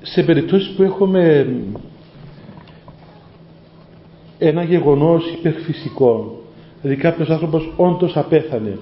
σε περιπτώσεις που έχουμε ένα γεγονός υπερφυσικό, δηλαδή κάποιος άνθρωπος όντως απέθανε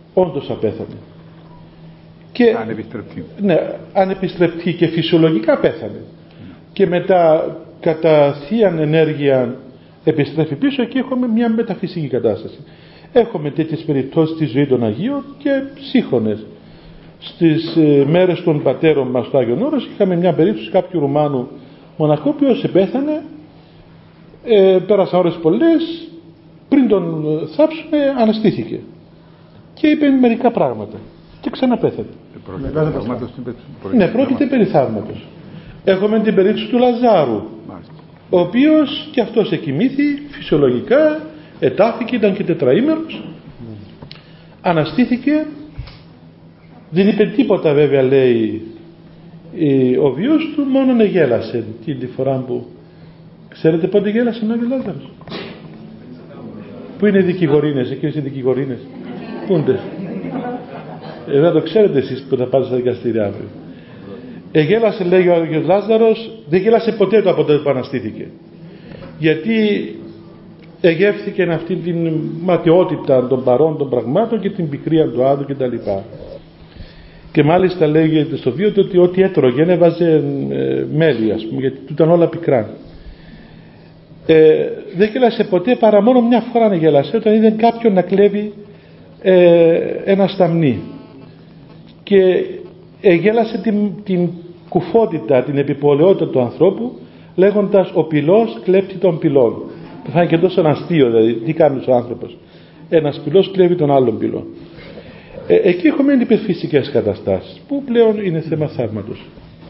και ανεπιστρεπτή και φυσιολογικά πέθανε και μετά κατά θείαν ενέργεια επιστρέφει πίσω, και έχουμε μια μεταφυσική κατάσταση. Έχουμε τέτοιες περιπτώσεις στη ζωή των Αγίων και σύγχρονες. Στις μέρες των πατέρων μας στο Άγιον Όρος είχαμε μια περίπτωση κάποιου Ρουμάνου μοναχού, ο οποίος επέθανε, πέρασαν ώρες πολλές, πριν τον θάψουνε αναστήθηκε και είπε μερικά πράγματα και ξαναπέθανε. Ναι, πρόκειται περί θαύματος. Έχουμε την περίπτωση του Λαζάρου, ο οποίος και αυτός εκοιμήθη φυσιολογικά, ετάθηκε, ήταν και τετραήμερος, αναστήθηκε, δεν είπε τίποτα βέβαια, λέει ο βίος του, μόνον γέλασε τη φορά που... Ξέρετε πότε γέλασε ο Άγιος Λάζαρος? Πού είναι οι δικηγορίνες, εκείνες οι δικηγορίνες? Πούνται? Δεν το ξέρετε εσείς που θα πάτε στα δικαστήρια αύριο. Γέλασε, λέει ο Άγιος Λάζαρος, δεν γέλασε ποτέ το από τότε που αναστήθηκε. Γιατί εγεύθηκε αυτή την ματαιότητα των παρών των πραγμάτων και την πικρία του άδου κτλ. Και μάλιστα λέγεται στο βίο του ότι ό,τι έτρωγε έβαζε μέλι, ας πούμε, γιατί του ήταν όλα πικρά. Δεν γέλασε ποτέ, παρά μόνο μια φορά να γέλασε, όταν είδε κάποιον να κλέβει ένα σταμνί. Και γέλασε την κουφότητα, την επιπολαιότητα του ανθρώπου, λέγοντας ο πυλός κλέπτει τον πυλόν. Το φάνηκε τόσο αστείο, δηλαδή τι κάνει ο άνθρωπος? Ένας πυλός κλέβει τον άλλον πυλό. Εκεί έχουμε υπερφυσικές καταστάσεις που πλέον είναι θέμα θαύματος.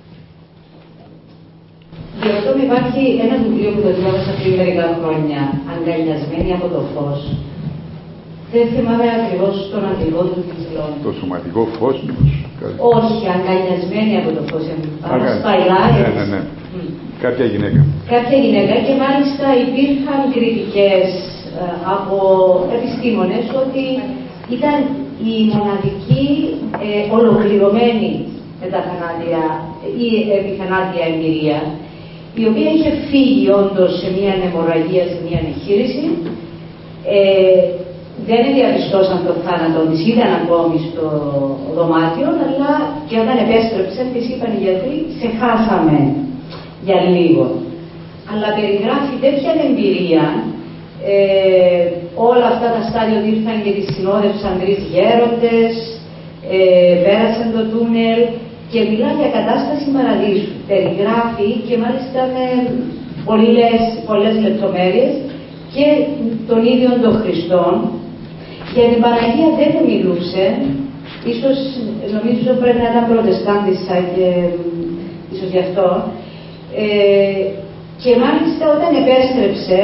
Γι' αυτό υπάρχει ένα βιβλίο που το διάβασα πριν μερικά χρόνια, «Αγκαλιασμένοι από το φως». Δεν θυμάμαι ακριβώς τον αγγλικό του τίτλο. Το σωματικό φως, μήπως? Όχι, αγκαλιασμένοι από το φως. Σπαϊλά, ναι. Κάποια γυναίκα. Και μάλιστα υπήρχαν κριτικές από επιστήμονες ότι ήταν η μοναδική ολοκληρωμένη μεταθανάτια ή επιθανάτια εμπειρία, η οποία είχε φύγει όντως σε μια αιμορραγία, σε μια εγχείρηση. Δεν διαπιστώσαν το θάνατο της, ήταν ακόμη στο δωμάτιο, αλλά και όταν επέστρεψαν της είπαν οι γιατροί, σε χάσαμε για λίγο. Αλλά περιγράφει τέτοια εμπειρία, όλα αυτά τα στάδια ότι ήρθαν και τις συνόδευσαν 3 γέροντες, πέρασαν το τούνελ και μιλά για κατάσταση παραδείσου. Περιγράφει και μάλιστα με πολλές λεπτομέρειες και τον ίδιο τον Χριστόν. Για την Παναγία δεν μιλούσε, ίσως νομίζω πρέπει να ήταν προτεστάντισσα και ίσως γι' αυτό. Και μάλιστα όταν επέστρεψε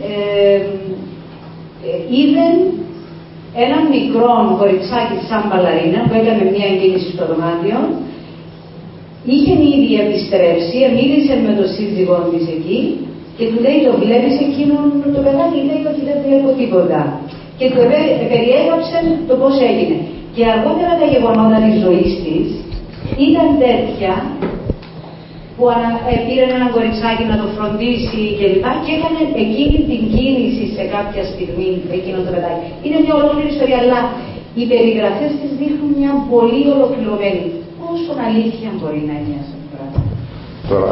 είδε ένα μικρό κοριτσάκι σαν μπαλαρίνα που έκανε μια εγκίνηση στο δωμάτιο. Είχε ήδη επιστρέψει, μίλησε με τον σύζυγό της εκεί και του λέει, το βλέπεις εκείνον το παιδάκι? Λέει, όχι, δεν βλέπω τίποτα. Και του περιέγραψε το πώς έγινε. Και αργότερα τα γεγονότα της ζωής της ήταν τέτοια που πήρε ένα κοριτσάκι να το φροντίσει κλπ. Και έκανε εκείνη την κίνηση σε κάποια στιγμή, εκείνο το παιδάκι. Είναι μια ολόκληρη ιστορία, αλλά οι περιγραφές της δείχνουν μια πολύ ολοκληρωμένη. Πόσο αλήθεια μπορεί να είναι αυτό το πράγμα? Τώρα,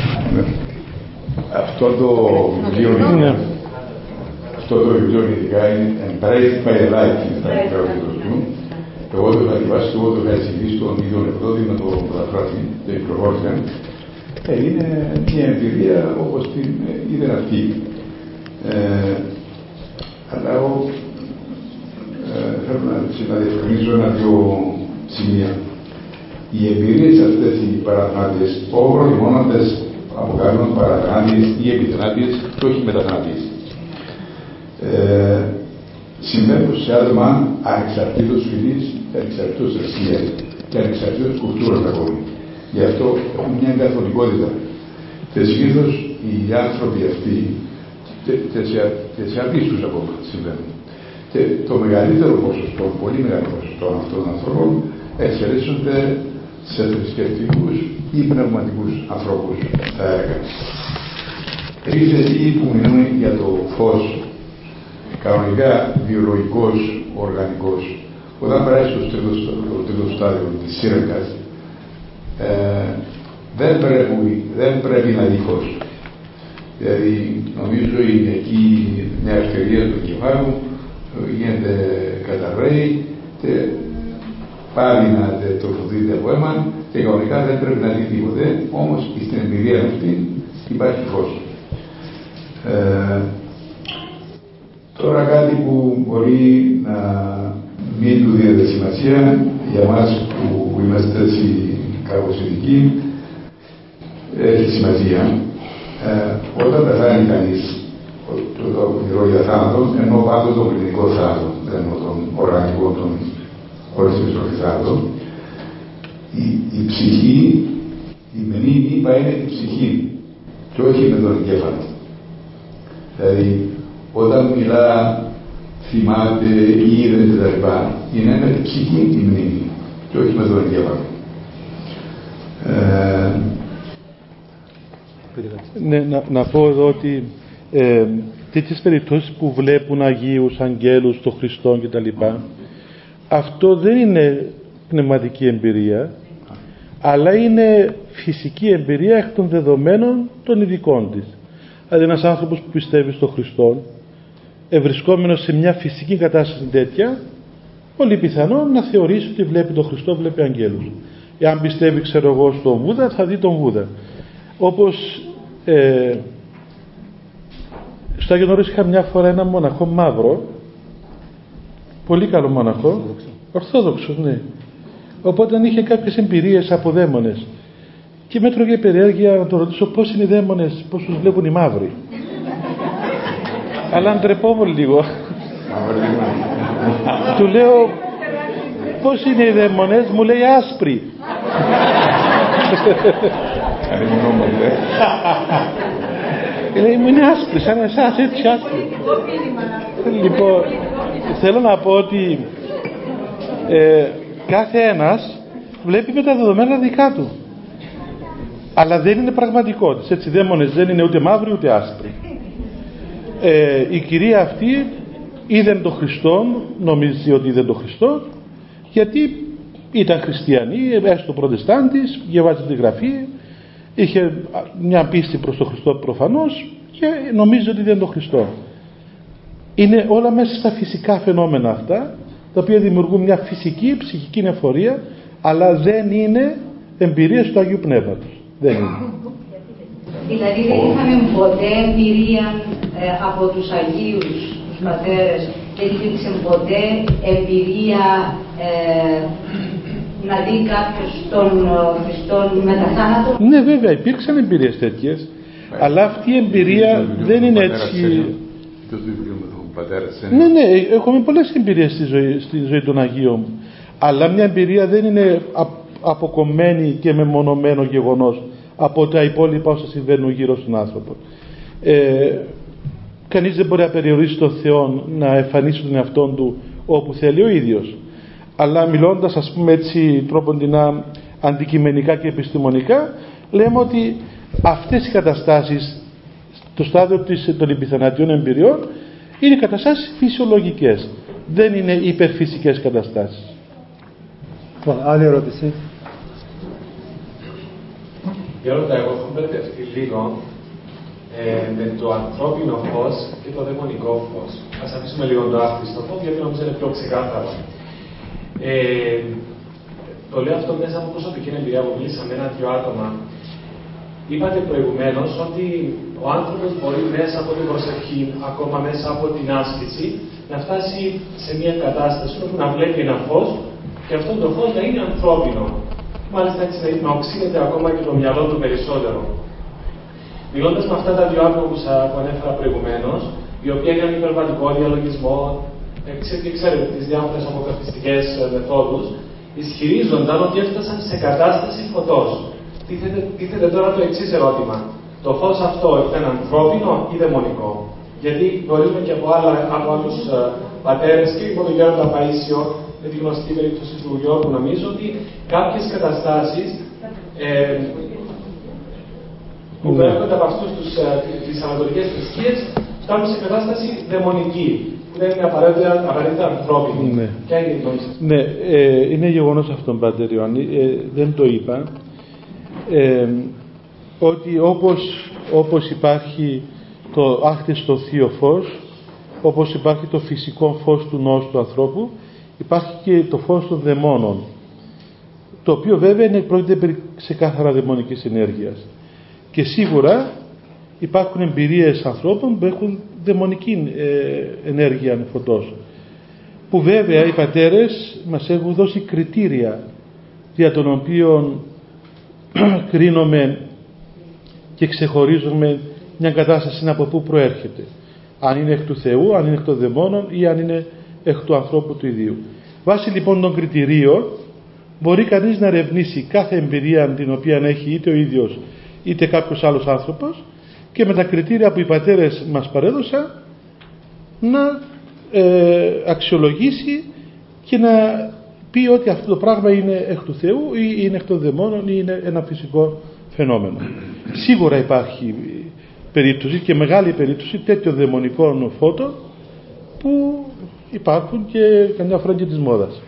αυτό το βιβλίο είναι. Αυτό το βιβλίο ειδικά είναι Embraced by Life, είναι στα αγγλικά του. Εγώ το είχα διαβάσει και εγώ το είχα εξηγήσει στον ίδιο εκδότη με το μεταφράσει, το κυκλοφόρησε. Είναι μια εμπειρία όπως την είδε αυτή. Αλλά εγώ θέλω να διευκρινίσω 1-2 σημεία. Οι εμπειρίες αυτές, οι παραθανάτιες, όχι προτιμώνοντας από κάποιον παραθανάτιες ή επιθανάτιες και όχι μεταθανάτιες, συμβαίνουν σε άτομα ανεξαρτήτως φυλής, ανεξαρτήτως θρησκείας και ανεξαρτήτως κουλτούρας ακόμη. Γι' αυτό έχουν μια καθολικότητα. Και συνήθως οι άνθρωποι αυτοί, και σε αντίστοιχους ακόμα συμβαίνουν. Και το μεγαλύτερο ποσοστό, πολύ μεγάλο ποσοστό αυτών των ανθρώπων εξελίσσονται σε θρησκευτικούς ή πνευματικούς ανθρώπους, θα έλεγα. Επίσης, αυτοί που μιλούν για το φως, κανονικά βιολογικός, οργανικός, όταν περάσει στο τρίτο στάδιο της σύραγγας, δεν πρέπει να δει φως. Δηλαδή, νομίζω είναι εκεί μια ευκαιρία του κεφάλου, γίνεται καταρρέει και πάλι να τροφοδοτείται από αίμα και κανονικά δεν πρέπει να δει τίποτε, όμως στην εμπειρία αυτή υπάρχει φως. Τώρα κάτι που μπορεί να μην του δίνεται σημασία για μας που είμαστε έτσι κάπως ειδικοί, έχει σημασία. Όταν πεθάνει κανείς, το μιλώ για θάνατο, εννοώ πάντως τον κλινικό θάνατο, δεν εννοώ τον οργανικό, τον χωρίς επιστροφή θάνατο, η ψυχή, η μνήμη πάει με την ψυχή και όχι με τον εγκέφαλο. Δηλαδή, όταν μιλά, θυμάται ή είδε κτλ. Είναι με την ψυχή η μνήμη και όχι με τον εγκέφαλο. Ναι, να πω εδώ ότι τέτοιες περιπτώσεις που βλέπουν Αγίους, Αγγέλους, τον Χριστό κτλ. Αυτό δεν είναι πνευματική εμπειρία, αλλά είναι φυσική εμπειρία εκ των δεδομένων των ειδικών της. Δηλαδή ένας άνθρωπος που πιστεύει στον Χριστό, ευρισκόμενος σε μια φυσική κατάσταση τέτοια, πολύ πιθανό να θεωρήσει ότι βλέπει τον Χριστό, βλέπει αγγέλους. Εάν πιστεύει, ξέρω εγώ, στον Βούδα, θα δει τον Βούδα. Όπως στο Άγιον Όρος είχα μια φορά ένα μοναχό μαύρο, πολύ καλό μοναχό, ορθόδοξο, ναι. Οπότε είχε κάποιες εμπειρίες από δαίμονες και με έτρωγε περιέργεια να τον ρωτήσω πώς είναι οι δαίμονες, πώς τους βλέπουν οι μαύροι. Αλλά ντρεπόμουν λίγο. Του λέω πώς είναι οι δαίμονες, μου λέει άσπροι. Λέει μου είναι άσπροι, σαν εσάς, έτσι άσπροι. Λοιπόν, θέλω να πω ότι κάθε ένας βλέπει με τα δεδομένα δικά του. Αλλά δεν είναι πραγματικότητες. Έτσι, δαίμονες δεν είναι ούτε μαύροι ούτε άσπροι. Η κυρία αυτή είδε τον Χριστό, νομίζει ότι είδε τον Χριστό, γιατί ήταν χριστιανή, έστω προτεστάντης, διαβάζει τη Γραφή, είχε μια πίστη προς τον Χριστό προφανώς και νομίζει ότι είδε τον Χριστό. Είναι όλα μέσα στα φυσικά φαινόμενα αυτά, τα οποία δημιουργούν μια φυσική, ψυχική εφορία, αλλά δεν είναι εμπειρίες του Αγίου Πνεύματος. Δεν είναι. Δηλαδή δεν είχαμε ποτέ εμπειρία από τους Αγίους, τους πατέρες, δεν υπήρξε ποτέ εμπειρία να δει κάποιος τον Χριστό μετά θάνατο. Ναι, βέβαια, υπήρξαν εμπειρίες τέτοιες, αλλά αυτή η εμπειρία δεν είναι έτσι. Ναι, ναι, έχουμε πολλές εμπειρίες στη ζωή των Αγίων, αλλά μια εμπειρία δεν είναι αποκομμένη και μεμονωμένο γεγονός από τα υπόλοιπα όσα συμβαίνουν γύρω στον άνθρωπο. Κανείς δεν μπορεί να περιορίσει τον Θεό να εμφανίσει τον εαυτό του όπου θέλει ο ίδιος. Αλλά μιλώντας, ας πούμε έτσι τρόποντινά αντικειμενικά και επιστημονικά, λέμε ότι αυτές οι καταστάσεις στο στάδιο των επιθανατιών εμπειριών είναι καταστάσεις φυσιολογικές, δεν είναι υπερφυσικές καταστάσεις. Άλλη ερώτηση. Γιώργο, εγώ έχω μπερδευτεί λίγο με το ανθρώπινο φως και το δαιμονικό φως. Ας αφήσουμε λίγο το άχρηστο φως, γιατί νομίζω είναι πιο ξεκάθαρο. Το λέω αυτό μέσα από προσωπική εμπειρία που μίλησα με ένα-δυο άτομα. Είπατε προηγουμένως ότι ο άνθρωπος μπορεί μέσα από την προσευχή, ακόμα μέσα από την άσκηση, να φτάσει σε μια κατάσταση όπου να βλέπει ένα φως και αυτό το φως να είναι ανθρώπινο. Μάλιστα έτσι να οξύνεται ακόμα και το μυαλό του περισσότερο. Μιλώντας με αυτά τα δύο άτομα που σας ανέφερα προηγουμένως, οι οποίοι έκαναν υπερβατικό διαλογισμό και ξέρετε τις διάφορες αποκαθιστικές μεθόδους, ισχυρίζονταν ότι έφτασαν σε κατάσταση φωτός. Τίθεται τώρα το εξής ερώτημα. Το φως αυτό ήταν ανθρώπινο ή δαιμονικό? Γιατί γνωρίζουμε και από άλλους πατέρες και από τον Γέροντα Παΐσιο, με τη γνωστή περίπτωση του Γιώργου, νομίζω ότι κάποιες καταστάσεις που προέρχονται από αυτούς τις ανατολικές θρησκείες, φτάνουν σε κατάσταση δαιμονική, που δεν είναι απαραίτητα ανθρώπινη. Ναι. Ποια είναι η γνώμη σας? Ναι, είναι γεγονός αυτό, Πάτερ Ιωάννη, δεν το είπα. Ότι όπως υπάρχει το άκτιστο θείο φως, όπως υπάρχει το φυσικό φως του νόους του ανθρώπου, υπάρχει και το φως των δαιμόνων, το οποίο βέβαια πρόκειται περί ξεκάθαρα δαιμονικής ενέργειας. Και σίγουρα υπάρχουν εμπειρίες ανθρώπων που έχουν δαιμονική ενέργεια φωτός, που βέβαια οι πατέρες μας έχουν δώσει κριτήρια δια των οποίων κρίνουμε και ξεχωρίζουμε μια κατάσταση από πού προέρχεται. Αν είναι εκ του Θεού, αν είναι εκ των δαιμόνων ή αν είναι εκ του ανθρώπου του ιδίου. Βάσει λοιπόν των κριτηρίων μπορεί κανείς να ερευνήσει κάθε εμπειρία την οποία έχει είτε ο ίδιος είτε κάποιος άλλος άνθρωπος και με τα κριτήρια που οι πατέρες μας παρέδωσαν να αξιολογήσει και να πει ότι αυτό το πράγμα είναι εκ του Θεού ή είναι εκ των δαιμόνων ή είναι ένα φυσικό φαινόμενο. Σίγουρα υπάρχει περίπτωση και μεγάλη περίπτωση τέτοιων δαιμονικών φώτων που υπάρχουν και καμιά φορά και της μόδας.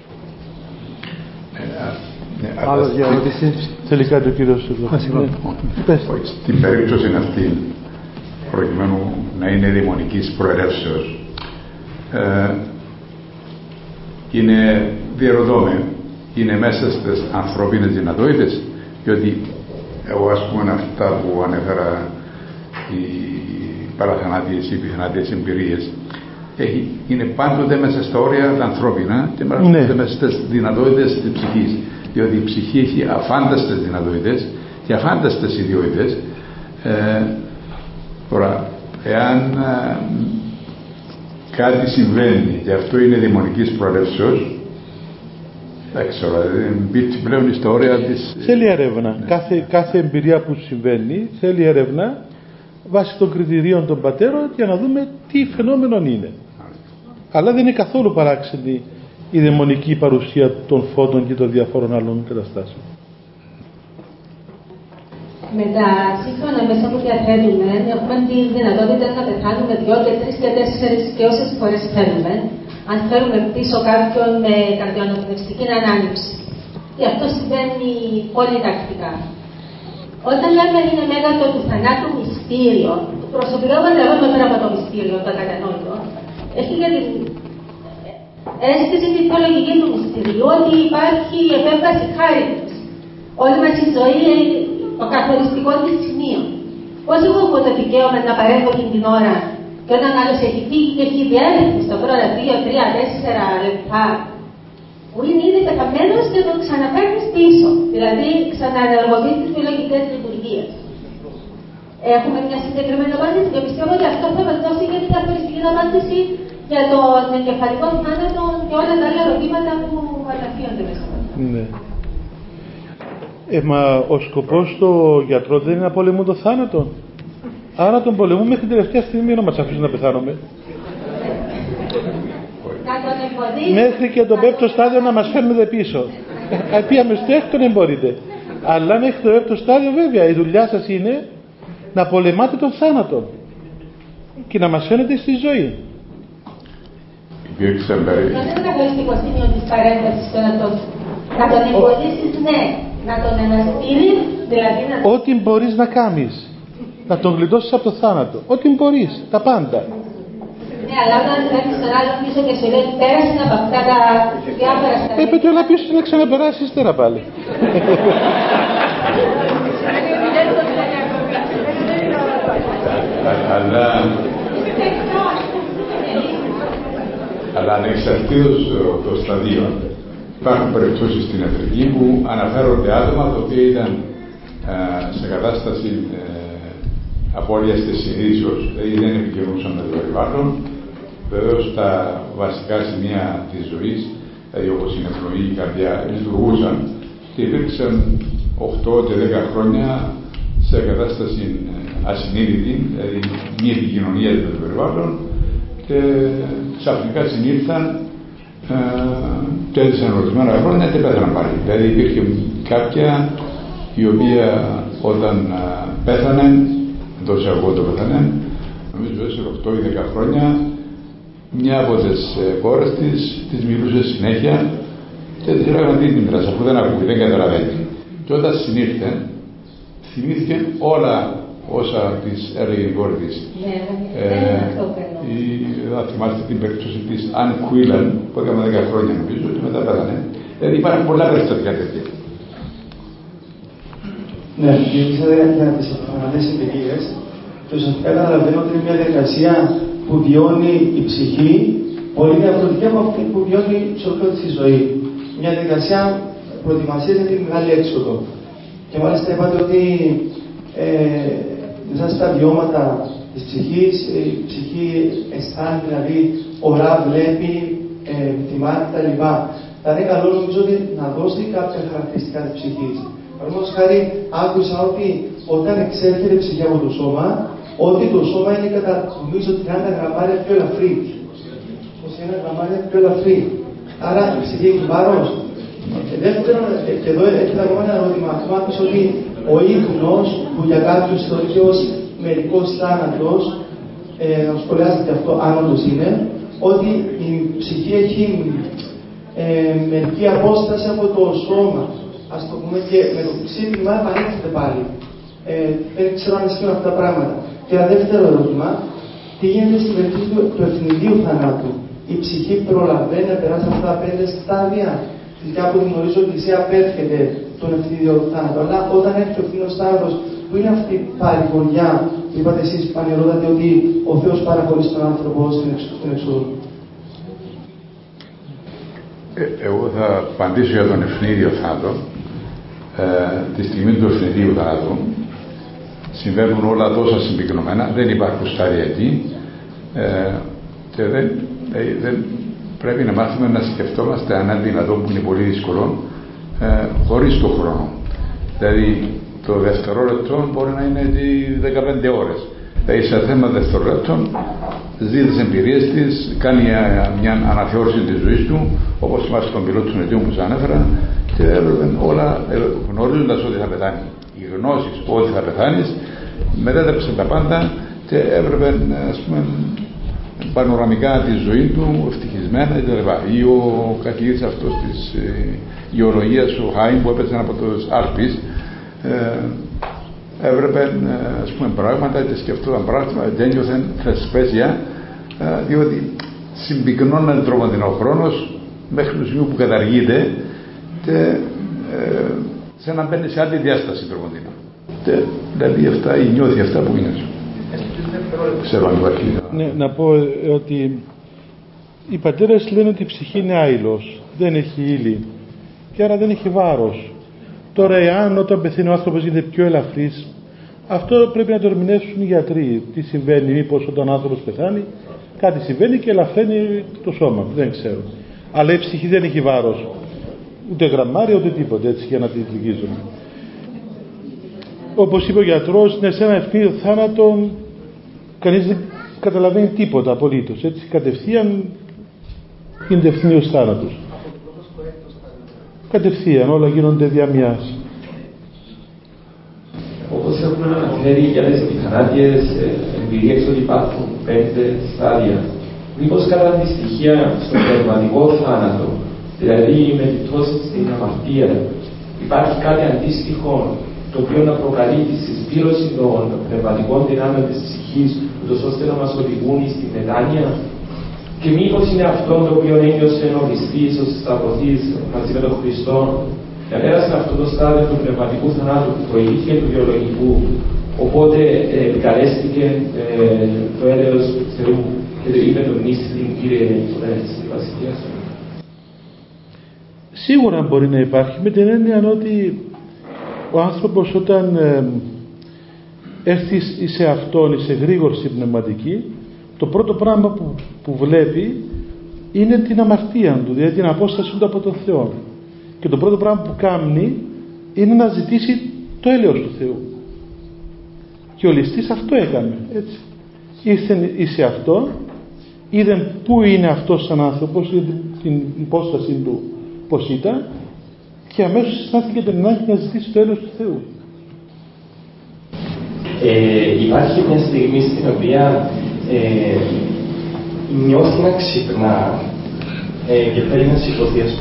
Άλλος για ερώτηση? Θέλει κάτι ο κύριος εδώ? Στην περίπτωση αυτή, προκειμένου να είναι δαιμονικής προαιρεύσεως, είναι, διερωτώμε, είναι μέσα στις ανθρώπινες δυνατότητες, διότι εγώ ας πούμε αυτά που ανέφερα, οι παραθανάτιες ή πιθανάτιες εμπειρίες, είναι πάντοτε μέσα στα όρια τα ανθρώπινα και μέσα στις δυνατότητες της ψυχής, διότι η ψυχή έχει αφάνταστες δυνατότητες και αφάνταστες ιδιότητες. Τώρα, εάν κάτι συμβαίνει και αυτό είναι δαιμονικής προαιρεύσεως, δεν ξέρω, μπήκε πλέον στα όρια της... Θέλει έρευνα. Κάθε εμπειρία που συμβαίνει θέλει έρευνα βάσει των κριτηρίων των πατέρων για να δούμε τι φαινόμενο είναι. Αλλά δεν είναι καθόλου παράξενη η δαιμονική παρουσία των φώτων και των διαφόρων άλλων καταστάσεων. Με τα σύγχρονα μέσα που διαθέτουμε, έχουμε τη δυνατότητα να πεθάνουμε 2 και 3 και 4 και όσες φορές θέλουμε, αν θέλουμε πίσω κάποιον με καρδιοαναπνευστική ανάληψη. Και αυτό συμβαίνει πολύ τακτικά. Όταν λέμε είναι μέγατο του θανάτου μυστήριο, προσωπικά εγώ πέρα από το μυστήριο, το ακατανόητο, έχει και την αίσθηση τη θεολογική του μυστηρίου ότι υπάρχει η επέμβαση χάριτης. Όλη μας η ζωή το καθοριστικό της σημείο. Πώς εγώ έχω το δικαίωμα να παρέχω την ώρα και όταν άλλος έχει φύγει και έχει διέρθει στα πρώτα 2, 3, 4 λεπτά που είναι ήδη πεθαμένος και το ξαναφέρνεις πίσω. Δηλαδή ξαναενεργοποιείς τις βιολογικές λειτουργίες. Έχουμε μια συγκεκριμένη απάντηση και πιστεύω ότι αυτό θα μας δώσει και την καθοριστική απάντηση για τον εγκεφαλικό θάνατο και όλα τα άλλα ερωτήματα που αναφύονται μέσα. Ναι. Μα ο σκοπός του γιατρού δεν είναι να πολεμούν το θάνατο. Άρα τον πολεμούν μέχρι την τελευταία στιγμή να μας αφήσουν να πεθάνουμε. Μέχρι και το 5ο στάδιο να μας φέρνετε πίσω. Πήγαμε στο 6ο δεν μπορείτε. Αλλά μέχρι το 7ο στάδιο βέβαια η δουλειά σας είναι να πολεμάτε τον θάνατο και να μας φαίνεται στη ζωή. Δεν είναι καθοριστικό σημείο της παρέμβασης στο να τον εμποδίσεις, ναι, να τον αναστείλεις, δηλαδή να... Ό,τι μπορείς να κάνεις, να τον γλιτώσεις από το θάνατο. Ό,τι μπορείς, τα πάντα. Ναι, αλλά όταν έρθεις στον άλλο πίσω και σου λέει πέρασε από αυτά τα διάφορα στάδια. Έπεται όλα πίσω να ξαναπεράσεις ύστερα πάλι. Αλλά ανεξαρτήτως των σταδίων, υπάρχουν περιπτώσεις στην Αφρική που αναφέρονται άτομα τα οποία ήταν σε κατάσταση απώλειας της συνείδησης, δηλαδή δεν επικοινωνούσαν με το περιβάλλον. Βεβαίως τα βασικά σημεία της ζωής, δηλαδή όπως είναι η πνοή, η καρδιά, λειτουργούσαν και υπήρξαν 8 και 10 χρόνια σε κατάσταση ασυνείδητη, δηλαδή μη επικοινωνία με το περιβάλλον, και ξαφνικά συνήλθαν και έζησαν ορισμένα χρόνια και πέθαναν πάλι. Δηλαδή υπήρχε κάποια η οποία όταν πέθανε, εντός εισαγωγικών το πέθανε, νομίζω έζησε 8 ή 10 χρόνια, μια από τις κόρες της μιλούσε συνέχεια και της έλεγαν τι την πειράζει, αφού δεν ακούει, δεν καταλαβαίνει. Και όταν συνήλθε, θυμήθηκε όλα όσα της έλεγε η κόρη της. Θα θυμάστε την περίπτωση της Αν Κουίλαν που έκαμε 10 χρόνια νομίζω και μετά πέθανε. Δηλαδή υπάρχουν πολλά περιστατικά τέτοια. Ναι, μιλήσατε για τις επαγγελματικές εμπειρίες και ουσιαστικά καταλαβαίνω ότι είναι μια διαδικασία που βιώνει η ψυχή πολύ διαφορετική από αυτή που βιώνει σε ολόκληρη τη ζωή. Μια διαδικασία προετοιμασίας για τη μεγάλη έξοδο. Και μάλιστα είπατε ότι μέσα στα βιώματα της ψυχής, η ψυχή αισθάνεται, δηλαδή ορά, βλέπει, θυμάται κτλ. Θα είναι καλό νομίζω ότι να δώσει κάποια χαρακτηριστικά της ψυχής. Παραδείγματος χάρη, άκουσα ότι όταν εξέρχεται η ψυχή από το σώμα, ότι το σώμα είναι κατά νομίζω 30 γραμμάρια πιο ελαφρύ. 21 γραμμάρια πιο ελαφρύ. Άρα η ψυχή έχει βάρος. Δεύτερον, και εδώ έρχεται ακόμα ένα ερώτημα. Άκουσα ότι ο ύπνος, που για κάποιους θεωρείται ως μερικός θάνατος, να σχολιάσετε και αυτό, αν όντως είναι, ότι η ψυχή έχει μερική απόσταση από το σώμα. Ας το πούμε, και με το ξύπνημα επανέρχεται πάλι. Δεν ξέρω αν ισχύουν αυτά τα πράγματα. Και ένα δεύτερο ερώτημα, τι γίνεται στην περίπτωση του ευνηδίου θανάτου. Η ψυχή προλαβαίνει να περάσει αυτά τα 5 στάδια. Φυσικά από την γνωρίζω ότι η απέφυγεται τον ευνηδίο θάνατο. Αλλά όταν έρχεται ο ευθύνος θάνατος, που είναι αυτή η παρηγοριά που είπατε εσείς πανερώτατε ότι ο Θεός παραχωρεί στον άνθρωπο στην εξόδο. Εγώ θα απαντήσω για τον ευνίδιο θάνατο. Τη στιγμή του ευνηδίου θανάτου συμβαίνουν όλα τόσο συμπυκνωμένα, δεν υπάρχουν στάδια εκεί και δεν πρέπει να μάθουμε να σκεφτόμαστε αν είναι δυνατόν, που είναι πολύ δύσκολο, χωρίς το χρόνο. Δηλαδή το δευτερόλεπτο μπορεί να είναι 15 ώρες. Δηλαδή σε θέμα δευτερόλεπτων ζει τις εμπειρίες της, κάνει μια αναθεώρηση της ζωής του, όπως θυμάστε τον πιλότο του Νετίου που σας ανέφερα, και έπρεπε όλα, γνωρίζοντας ότι θα πεθάνει, οι γνώσεις ότι θα πεθάνεις, μετέτρεψε τα πάντα και έπρεπε, ας πούμε, πανοραμικά τη ζωή του, ευτυχισμένα κτλ. Ή ο καθηγητής αυτός της γεωλογίας, ο Χάιμ, που έπαιζε από τους Άλπεις, έπρεπε, ας πούμε, πράγματα και σκεφτόταν πράγματα και ένιωθεν θεσπέσια, διότι συμπυκνώναν τρομοντινό χρόνος μέχρι το σημείο που καταργείται και σε να μπαίνει σε άλλη διάσταση τρομοντινά. Και δηλαδή αυτά, ή νιώθει αυτά που νιώθει. Ξέρω αν υπάρχει. Ναι, να πω ότι οι πατέρες λένε ότι η ψυχή είναι άειλος, δεν έχει ύλη και άρα δεν έχει βάρος. Τώρα, εάν όταν πεθαίνει ο άνθρωπος γίνεται πιο ελαφρύς, αυτό πρέπει να το ερμηνεύσουν οι γιατροί. Τι συμβαίνει, μήπως όταν ο άνθρωπος πεθάνει, κάτι συμβαίνει και ελαφραίνει το σώμα, δεν ξέρω. Αλλά η ψυχή δεν έχει βάρος, ούτε γραμμάρια ούτε τίποτα, έτσι, για να τη λυγίζουμε. Όπως είπε ο γιατρός, είναι σε ένα ευνίδιο θάνατο, κανείς δεν καταλαβαίνει τίποτα απολύτως, έτσι, κατευθείαν γίνεται ευνίδιος θάνατος. Κατευθείαν, όλα γίνονται δια μιας. Όπως έχουμε αναφέρει για τις επιθανάτιες εμπειρίες ότι υπάρχουν 5 στάδια, μήπως κατά τη στοιχεία στο πνευματικό θάνατο, δηλαδή με την πτώση στην αμαρτία, υπάρχει κάτι αντίστοιχο το οποίο να προκαλεί τη συσπήρωση των πνευματικών δυνάμεων της ψυχής, ούτως ώστε να μας οδηγούν στην μετάνοια? Και μήπως είναι αυτό το οποίο ένιωσε ο Χριστής, ο Σταυρωθής μαζί με τον Χριστό, να πέρασε αυτό το στάδιο του πνευματικού θανάτου που προηγήθηκε του βιολογικού, οπότε επικαλέστηκε το έλεος του Θεού και το είπε τον νήστην, Κύριε, στη βασιλεία σου? Σίγουρα μπορεί να υπάρχει, με την έννοια ότι ο άνθρωπος όταν έρθει σε αυτόν, σε γρήγορση πνευματική, το πρώτο πράγμα που βλέπει είναι την αμαρτία του, δηλαδή την απόσταση του από τον Θεό. Και το πρώτο πράγμα που κάνει είναι να ζητήσει το έλεος του Θεού. Και ο ληστής αυτό έκανε, έτσι. Ήρθε σε αυτό, είδε πού είναι αυτός σαν άνθρωπος, την υπόσταση του πώς ήταν, και αμέσως αισθάνθηκε την ανάγκη να ζητήσει το έλεος του Θεού. Υπάρχει μια στιγμή στην οποία νιώθει να ξυπνά και θέλει να σηκωθεί, ας